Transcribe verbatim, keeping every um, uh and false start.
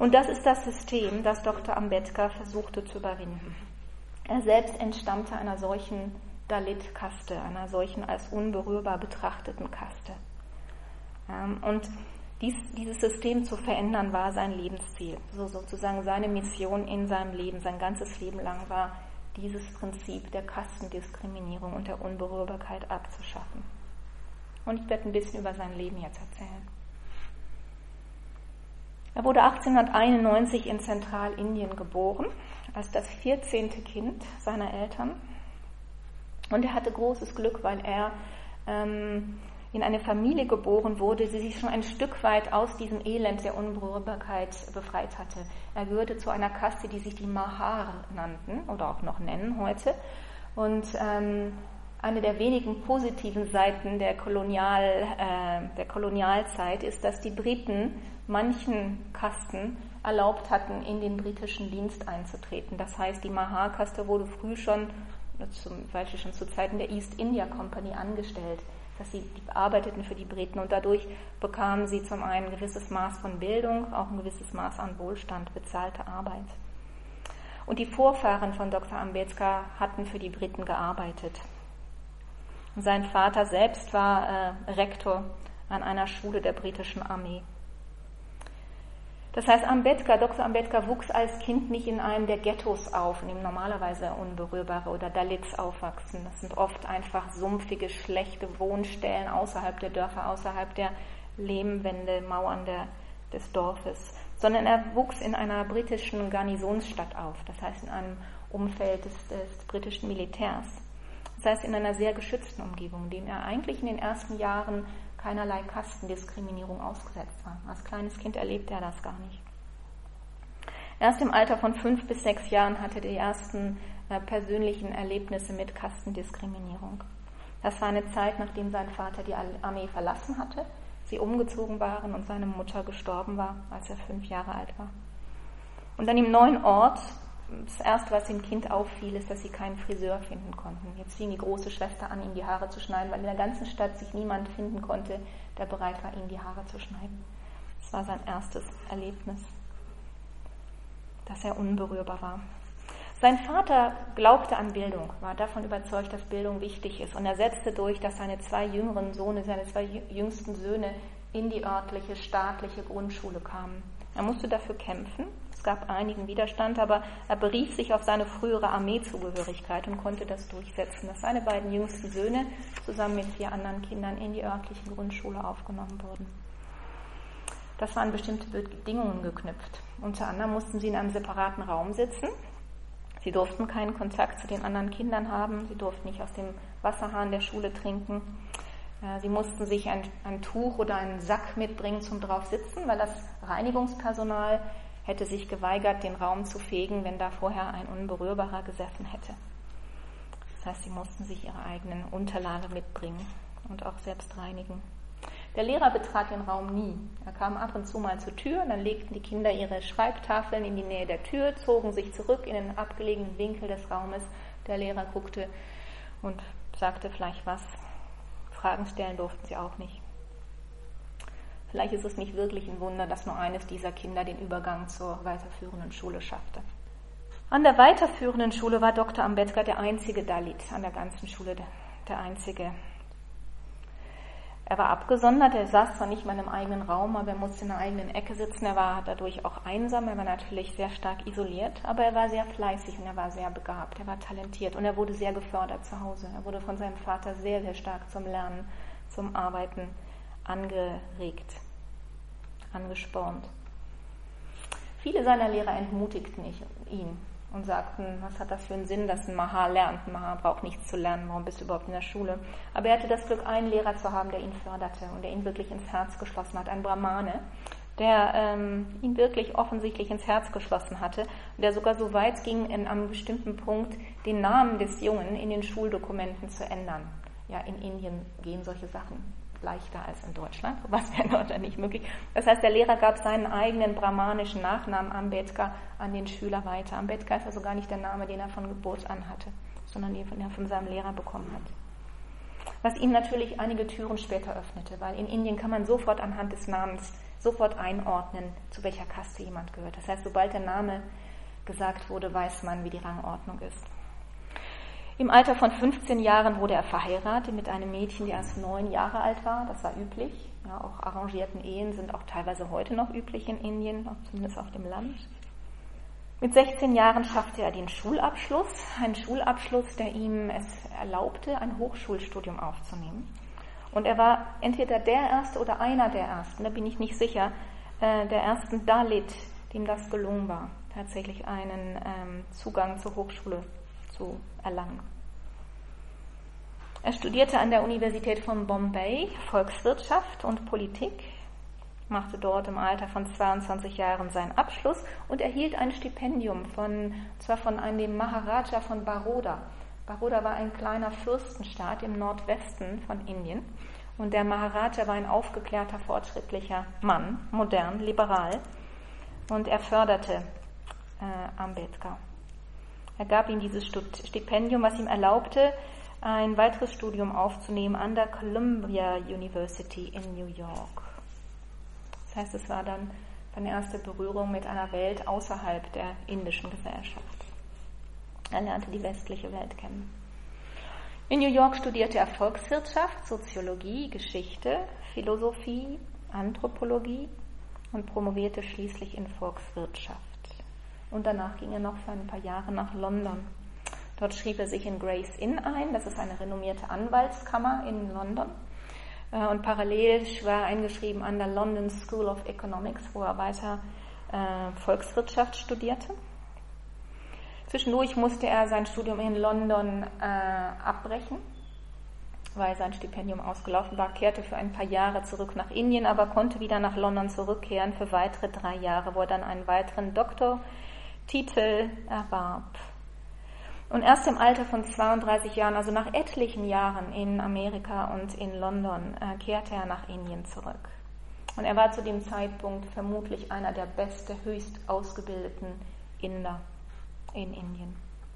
Und das ist das System, das Doktor Ambedkar versuchte zu überwinden. Er selbst entstammte einer solchen Dalit-Kaste, einer solchen als unberührbar betrachteten Kaste. Und dies, dieses System zu verändern war sein Lebensziel. So sozusagen seine Mission in seinem Leben, sein ganzes Leben lang war, dieses Prinzip der Kastendiskriminierung und der Unberührbarkeit abzuschaffen. Und ich werde ein bisschen über sein Leben jetzt erzählen. Er wurde achtzehnhunderteinundneunzig in Zentralindien geboren, als das vierzehnte Kind seiner Eltern. Und er hatte großes Glück, weil er ähm, in eine Familie geboren wurde, die sich schon ein Stück weit aus diesem Elend der Unberührbarkeit befreit hatte. Er gehörte zu einer Kaste, die sich die Mahar nannten oder auch noch nennen heute. Und ähm, eine der wenigen positiven Seiten der, Kolonial, äh, der Kolonialzeit ist, dass die Briten manchen Kasten erlaubt hatten, in den britischen Dienst einzutreten. Das heißt, die Mahar-Kaste wurde früh schon, zum, weil schon zu Zeiten der East India Company angestellt, dass sie die arbeiteten für die Briten und dadurch bekamen sie zum einen ein gewisses Maß von Bildung, auch ein gewisses Maß an Wohlstand, bezahlte Arbeit. Und die Vorfahren von Doktor Ambedkar hatten für die Briten gearbeitet. Und sein Vater selbst war äh, Rektor an einer Schule der britischen Armee. Das heißt, Ambedkar, Doktor Ambedkar wuchs als Kind nicht in einem der Ghettos auf, in dem normalerweise Unberührbare oder Dalits aufwachsen. Das sind oft einfach sumpfige, schlechte Wohnstellen außerhalb der Dörfer, außerhalb der Lehmwände, Mauern der, des Dorfes. Sondern er wuchs in einer britischen Garnisonsstadt auf, das heißt in einem Umfeld des, des britischen Militärs. Das heißt in einer sehr geschützten Umgebung, in dem er eigentlich in den ersten Jahren keinerlei Kastendiskriminierung ausgesetzt war. Als kleines Kind erlebte er das gar nicht. Erst im Alter von fünf bis sechs Jahren hatte er die ersten äh, persönlichen Erlebnisse mit Kastendiskriminierung. Das war eine Zeit, nachdem sein Vater die Armee verlassen hatte, sie umgezogen waren und seine Mutter gestorben war, als er fünf Jahre alt war. Und an dem neuen Ort, das Erste, was dem Kind auffiel, ist, dass sie keinen Friseur finden konnten. Jetzt fing die große Schwester an, ihm die Haare zu schneiden, weil in der ganzen Stadt sich niemand finden konnte, der bereit war, ihm die Haare zu schneiden. Das war sein erstes Erlebnis, dass er unberührbar war. Sein Vater glaubte an Bildung, war davon überzeugt, dass Bildung wichtig ist. Und er setzte durch, dass seine zwei jüngeren Söhne, seine zwei jüngsten Söhne in die örtliche staatliche Grundschule kamen. Er musste dafür kämpfen. Es gab einigen Widerstand, aber er berief sich auf seine frühere Armeezugehörigkeit und konnte das durchsetzen, dass seine beiden jüngsten Söhne zusammen mit vier anderen Kindern in die örtliche Grundschule aufgenommen wurden. Das waren bestimmte Bedingungen geknüpft. Unter anderem mussten sie in einem separaten Raum sitzen. Sie durften keinen Kontakt zu den anderen Kindern haben. Sie durften nicht aus dem Wasserhahn der Schule trinken. Sie mussten sich ein, ein Tuch oder einen Sack mitbringen zum drauf sitzen, weil das Reinigungspersonal hätte sich geweigert, den Raum zu fegen, wenn da vorher ein Unberührbarer gesessen hätte. Das heißt, sie mussten sich ihre eigenen Unterlage mitbringen und auch selbst reinigen. Der Lehrer betrat den Raum nie. Er kam ab und zu mal zur Tür, dann legten die Kinder ihre Schreibtafeln in die Nähe der Tür, zogen sich zurück in den abgelegenen Winkel des Raumes. Der Lehrer guckte und sagte vielleicht was. Fragen stellen durften sie auch nicht. Vielleicht ist es nicht wirklich ein Wunder, dass nur eines dieser Kinder den Übergang zur weiterführenden Schule schaffte. An der weiterführenden Schule war Doktor Ambedkar der einzige Dalit, an der ganzen Schule der, der einzige. Er war abgesondert, er saß zwar nicht mal in einem eigenen Raum, aber er musste in einer eigenen Ecke sitzen. Er war dadurch auch einsam, er war natürlich sehr stark isoliert, aber er war sehr fleißig und er war sehr begabt, er war talentiert und er wurde sehr gefördert zu Hause. Er wurde von seinem Vater sehr, sehr stark zum Lernen, zum Arbeiten angeregt, angespornt. Viele seiner Lehrer entmutigten ihn und sagten, was hat das für einen Sinn, dass ein Mahar lernt? Ein Mahar braucht nichts zu lernen, warum bist du überhaupt in der Schule? Aber er hatte das Glück, einen Lehrer zu haben, der ihn förderte und der ihn wirklich ins Herz geschlossen hat, ein Brahmane, der ähm, ihn wirklich offensichtlich ins Herz geschlossen hatte und der sogar so weit ging, in einem bestimmten Punkt den Namen des Jungen in den Schuldokumenten zu ändern. Ja, in Indien gehen solche Sachen leichter als in Deutschland, was wäre dort nicht möglich. Das heißt, der Lehrer gab seinen eigenen brahmanischen Nachnamen Ambedkar an den Schüler weiter. Ambedkar ist also gar nicht der Name, den er von Geburt an hatte, sondern den er von seinem Lehrer bekommen hat. Was ihm natürlich einige Türen später öffnete, weil in Indien kann man sofort anhand des Namens sofort einordnen, zu welcher Kaste jemand gehört. Das heißt, sobald der Name gesagt wurde, weiß man, wie die Rangordnung ist. Im Alter von fünfzehn Jahren wurde er verheiratet mit einem Mädchen, die erst neun Jahre alt war. Das war üblich. Ja, auch arrangierten Ehen sind auch teilweise heute noch üblich in Indien, zumindest auf dem Land. Mit sechzehn Jahren schaffte er den Schulabschluss, einen Schulabschluss, der ihm es erlaubte, ein Hochschulstudium aufzunehmen. Und er war entweder der Erste oder einer der Ersten, da bin ich nicht sicher, äh, der ersten Dalit, dem das gelungen war, tatsächlich einen ähm, Zugang zur Hochschule zu erlangen. Er studierte an der Universität von Bombay Volkswirtschaft und Politik, machte dort im Alter von zweiundzwanzig Jahren seinen Abschluss und erhielt ein Stipendium, von, zwar von einem Maharaja von Baroda. Baroda war ein kleiner Fürstenstaat im Nordwesten von Indien und der Maharaja war ein aufgeklärter, fortschrittlicher Mann, modern, liberal, und er förderte äh, Ambedkar. Er gab ihm dieses Stipendium, was ihm erlaubte, ein weiteres Studium aufzunehmen an der Columbia University in New York. Das heißt, es war dann seine erste Berührung mit einer Welt außerhalb der indischen Gesellschaft. Er lernte die westliche Welt kennen. In New York studierte er Volkswirtschaft, Soziologie, Geschichte, Philosophie, Anthropologie und promovierte schließlich in Volkswirtschaft. Und danach ging er noch für ein paar Jahre nach London. Dort schrieb er sich in Gray's Inn ein, das ist eine renommierte Anwaltskammer in London. Und parallel war er eingeschrieben an der London School of Economics, wo er weiter äh, Volkswirtschaft studierte. Zwischendurch musste er sein Studium in London äh, abbrechen, weil sein Stipendium ausgelaufen war, kehrte für ein paar Jahre zurück nach Indien, aber konnte wieder nach London zurückkehren für weitere drei Jahre, wo er dann einen weiteren Doktortitel erwarb. Und erst im Alter von zweiunddreißig Jahren, also nach etlichen Jahren in Amerika und in London, äh, kehrte er nach Indien zurück. Und er war zu dem Zeitpunkt vermutlich einer der beste, höchst ausgebildeten Inder in Indien.